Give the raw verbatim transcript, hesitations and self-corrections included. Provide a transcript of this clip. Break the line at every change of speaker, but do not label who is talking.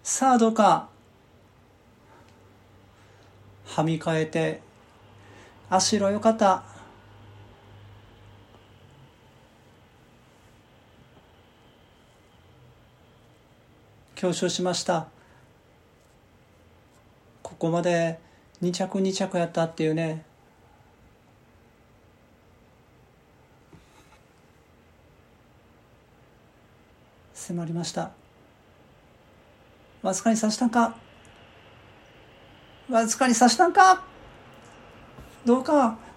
さあどうかはみ替えて、足色よかった。強勝しました。ここまでに着に着やったっていうね。迫りました。わずかに差したんか、わずかに差したんか、どうか